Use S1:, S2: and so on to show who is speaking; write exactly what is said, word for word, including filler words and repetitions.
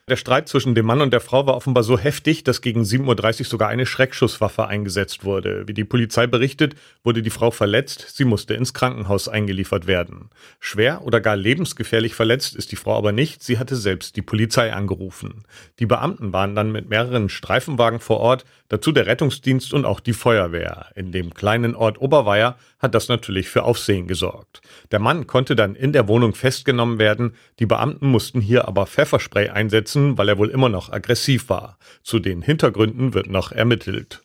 S1: Der Streit zwischen dem Mann und der Frau war offenbar so heftig, dass gegen sieben Uhr dreißig sogar eine Schreckschusswaffe eingesetzt wurde. Wie die Polizei berichtet, wurde die Frau verletzt, sie musste ins Krankenhaus eingeliefert werden. Schwer oder gar lebensgefährlich verletzt ist die Frau aber nicht, sie hatte selbst die Polizei angerufen. Die Beamten waren dann mit mehreren Streifenwagen vor Ort, dazu der Rettungsdienst und auch die Feuerwehr. In dem kleinen Ort Oberweier hat das natürlich für Aufsehen gesorgt. Der Mann konnte dann in der Wohnung festgenommen werden, die Beamten mussten hier aber Pfefferspray einsetzen, weil er wohl immer noch aggressiv war. Zu den Hintergründen wird noch ermittelt.